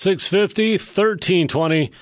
650, 1320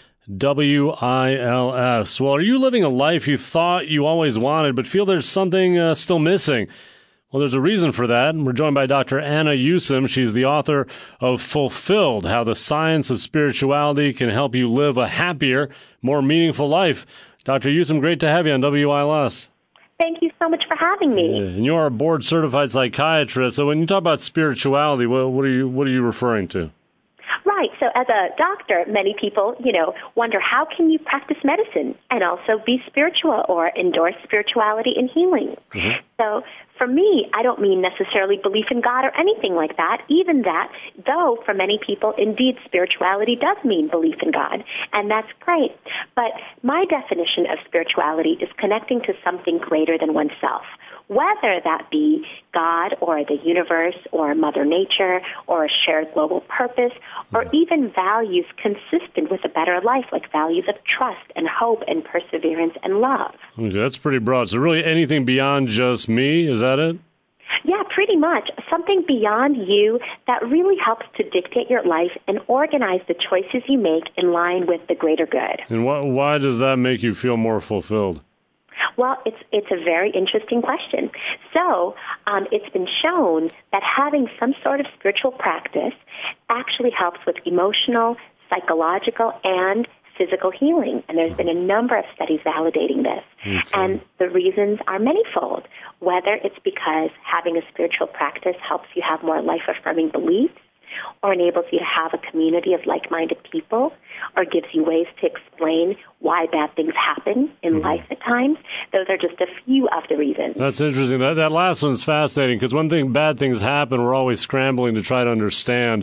WILS. Well, are you living a life you thought you always wanted, but feel there's something still missing? Well, there's a reason for that. We're joined by Dr. Anna Yusim. She's the author of Fulfilled, How the Science of Spirituality Can Help You Live a Happier, More Meaningful Life. Dr. Yusim, great to have you on WILS. Thank you so much for having me. And you're a board-certified psychiatrist. So when you talk about spirituality, what are you referring to? Right. So as a doctor, many people, wonder how can you practice medicine and also be spiritual or endorse spirituality and healing? Mm-hmm. So for me, I don't mean necessarily belief in God or anything like that, even that, though for many people, indeed, spirituality does mean belief in God, and that's great. But my definition of spirituality is connecting to something greater than oneself, whether that be God or the universe or Mother Nature or a shared global purpose or even values consistent with a better life, like values of trust and hope and perseverance and love. Okay, that's pretty broad. So really anything beyond just me, is that it? Yeah, pretty much. Something beyond you that really helps to dictate your life and organize the choices you make in line with the greater good. And why does that make you feel more fulfilled? Well, it's a very interesting question. So it's been shown that having some sort of spiritual practice actually helps with emotional, psychological, and physical healing. And there's been a number of studies validating this. Okay. And the reasons are manyfold, whether it's because having a spiritual practice helps you have more life-affirming beliefs, or enables you to have a community of like-minded people, or gives you ways to explain why bad things happen in life at times. Those are just a few of the reasons. That's interesting. That last one's fascinating, because one thing, bad things happen, we're always scrambling to try to understand.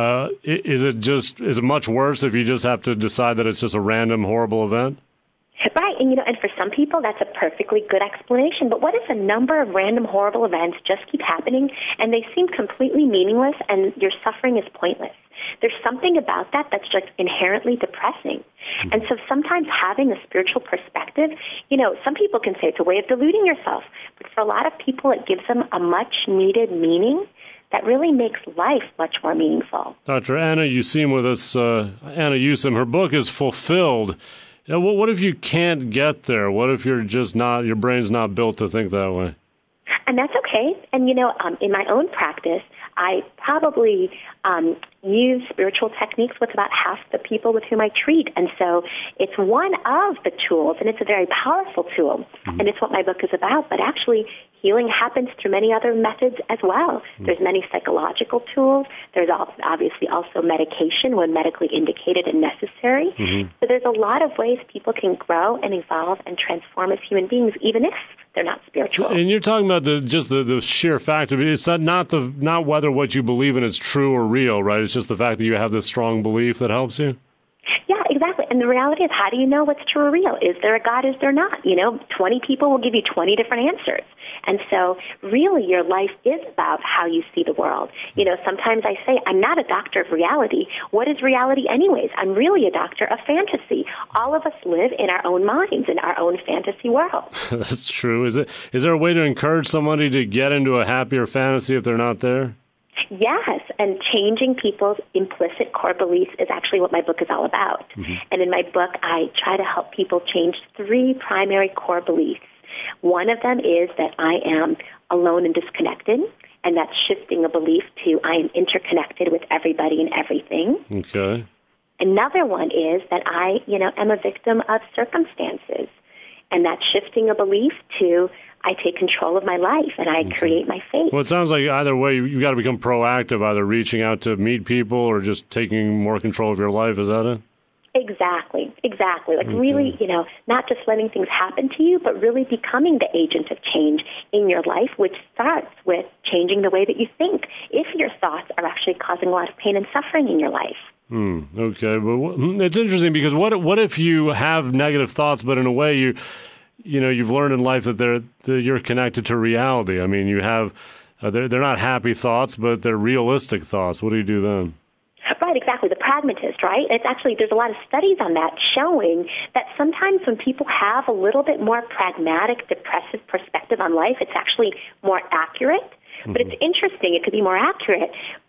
Is it much worse if you just have to decide that it's just a random, horrible event? Right, and for some people that's a perfectly good explanation, but what if a number of random horrible events just keep happening and they seem completely meaningless and your suffering is pointless? There's something about that that's just inherently depressing. And so sometimes having a spiritual perspective, some people can say it's a way of deluding yourself, but for a lot of people it gives them a much-needed meaning that really makes life much more meaningful. Dr. Anna Yusim with us, Anna Yusim, her book is Fulfilled. What if you can't get there? What if your brain's not built to think that way? And that's okay. And, in my own practice, I probably use spiritual techniques with about half the people with whom I treat. And so it's one of the tools, and it's a very powerful tool, and it's what my book is about. But actually, healing happens through many other methods as well. There's many psychological tools. There's obviously also medication when medically indicated and necessary. So there's a lot of ways people can grow and evolve and transform as human beings, even if they're not spiritual. And you're talking about the sheer fact of it. It's not whether what you believe in is true or real, right? It's just the fact that you have this strong belief that helps you. Yeah, exactly. And the reality is, how do you know what's true or real? Is there a God? Is there not? 20 people will give you 20 different answers. And so really your life is about how you see the world. Sometimes I say, I'm not a doctor of reality. What is reality anyways? I'm really a doctor of fantasy. All of us live in our own minds, in our own fantasy world. That's true. Is there a way to encourage somebody to get into a happier fantasy if they're not there? Yes, and changing people's implicit core beliefs is actually what my book is all about. And in my book, I try to help people change 3 primary core beliefs. One of them is that I am alone and disconnected, and that's shifting a belief to I am interconnected with everybody and everything. Okay. Another one is that I, am a victim of circumstances, and that's shifting a belief to I take control of my life and I create my fate. Well, it sounds like either way, you've got to become proactive, either reaching out to meet people or just taking more control of your life. Is that it? Exactly. Like really, not just letting things happen to you, but really becoming the agent of change in your life, which starts with changing the way that you think, if your thoughts are actually causing a lot of pain and suffering in your life. Okay, but it's interesting because what if you have negative thoughts, but in a way you've learned in life that you're connected to reality. I mean, you have they're not happy thoughts, but they're realistic thoughts. What do you do then? Right, exactly. The pragmatist, right? It's actually, there's a lot of studies on that showing that sometimes when people have a little bit more pragmatic, depressive perspective on life, it's actually more accurate. But it's interesting, it could be more accurate,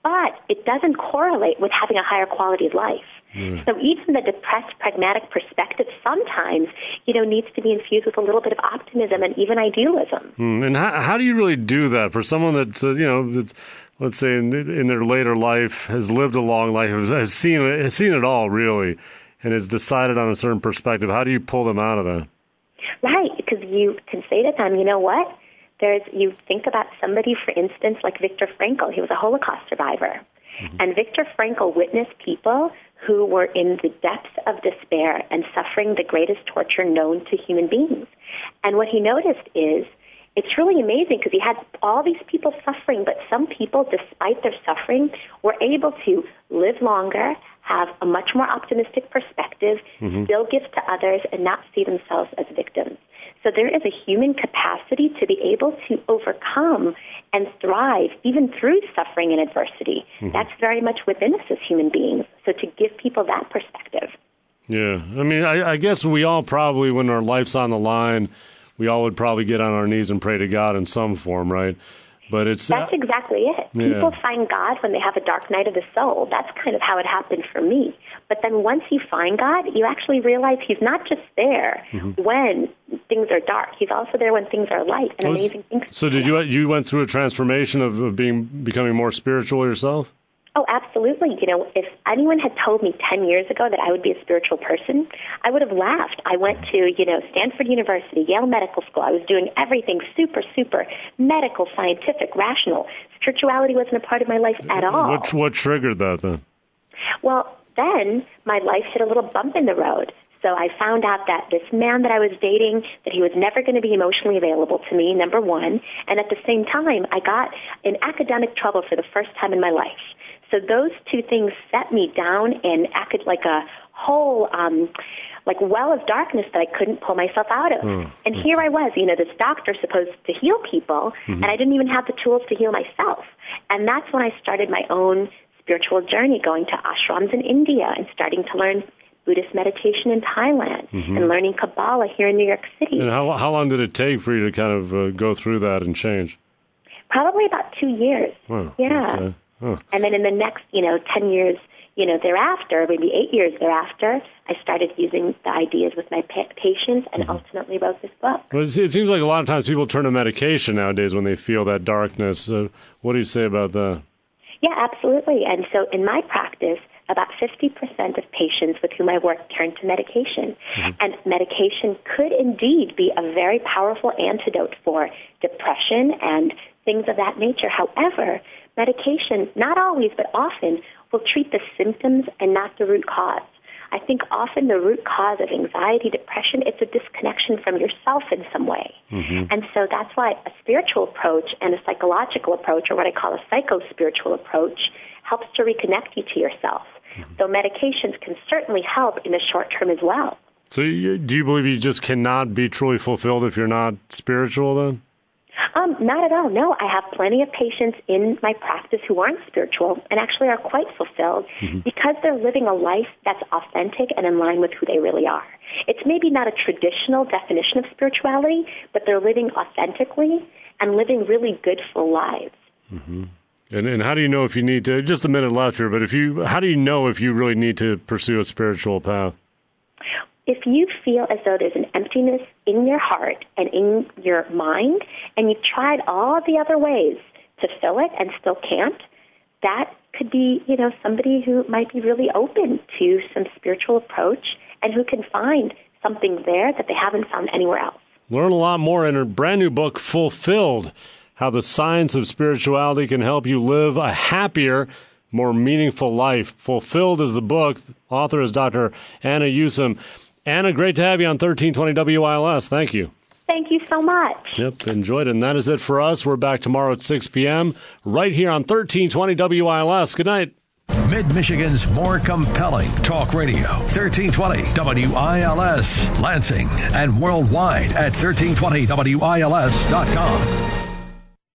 but it doesn't correlate with having a higher quality of life. So even the depressed, pragmatic perspective sometimes, needs to be infused with a little bit of optimism and even idealism. And how do you really do that for someone that's, that's, let's say in their later life has lived a long life, has seen it all really, and has decided on a certain perspective? How do you pull them out of that? Right, because you can say to them, you know what? You think about somebody, for instance, like Viktor Frankl. He was a Holocaust survivor. And Viktor Frankl witnessed people who were in the depths of despair and suffering the greatest torture known to human beings. And what he noticed is, it's really amazing because he had all these people suffering, but some people, despite their suffering, were able to live longer, have a much more optimistic perspective, still give to others, and not see themselves as victims. So there is a human capacity to be able to overcome and thrive even through suffering and adversity. That's very much within us as human beings. So to give people that perspective. Yeah. I mean, I guess we all probably, when our life's on the line, we all would probably get on our knees and pray to God in some form, right? But that's exactly it. Yeah. People find God when they have a dark night of the soul. That's kind of how it happened for me. But then once you find God, you actually realize he's not just there when things are dark. He's also there when things are light and amazing things. So did you went through a transformation of becoming more spiritual yourself? Oh, absolutely. If anyone had told me 10 years ago that I would be a spiritual person, I would have laughed. I went to, Stanford University, Yale Medical School. I was doing everything super, super medical, scientific, rational. Spirituality wasn't a part of my life at all. What triggered that then? Well, then my life hit a little bump in the road. So I found out that this man that I was dating, that he was never going to be emotionally available to me, number one. And at the same time, I got in academic trouble for the first time in my life. So those two things set me down and acted like a whole well of darkness that I couldn't pull myself out of. And here I was, this doctor supposed to heal people, and I didn't even have the tools to heal myself. And that's when I started my own spiritual journey, going to ashrams in India and starting to learn Buddhist meditation in Thailand and learning Kabbalah here in New York City. And how long did it take for you to kind of go through that and change? Probably about 2 years. Wow. Yeah. Okay. Huh. And then in the next, 10 years, thereafter, maybe 8 years thereafter, I started using the ideas with my patients and ultimately wrote this book. Well, it seems like a lot of times people turn to medication nowadays when they feel that darkness. What do you say about that? Yeah, absolutely. And so in my practice, about 50% of patients with whom I work turn to medication. And medication could indeed be a very powerful antidote for depression and things of that nature. However, medication, not always, but often, will treat the symptoms and not the root cause. I think often the root cause of anxiety, depression, it's a disconnection from yourself in some way. And so that's why a spiritual approach and a psychological approach, or what I call a psycho-spiritual approach, helps to reconnect you to yourself. Though medications can certainly help in the short term as well. So do you believe you just cannot be truly fulfilled if you're not spiritual then? Not at all. No, I have plenty of patients in my practice who aren't spiritual and actually are quite fulfilled because they're living a life that's authentic and in line with who they really are. It's maybe not a traditional definition of spirituality, but they're living authentically and living really good, full lives. And how do you know if you need to, just a minute left here, but how do you know if you really need to pursue a spiritual path? If you feel as though there's an emptiness in your heart and in your mind, and you've tried all the other ways to fill it and still can't, that could be, somebody who might be really open to some spiritual approach and who can find something there that they haven't found anywhere else. Learn a lot more in her brand new book, Fulfilled, How the Science of Spirituality Can Help You Live a Happier, More Meaningful Life. Fulfilled is the book. Author is Dr. Anna Yusim. Anna, great to have you on 1320 WILS. Thank you. Thank you so much. Yep, enjoyed it. And that is it for us. We're back tomorrow at 6 p.m. right here on 1320 WILS. Good night. Mid-Michigan's more compelling talk radio, 1320 WILS, Lansing, and worldwide at 1320WILS.com.